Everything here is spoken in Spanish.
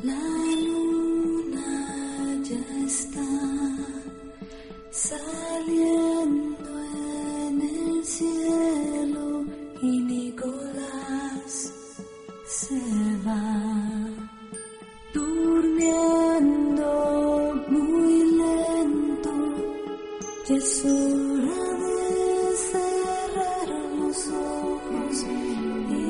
La luna ya está saliendo en el cielo y Nicolás se va durmiendo muy lento. Ya es hora de cerrar los ojos y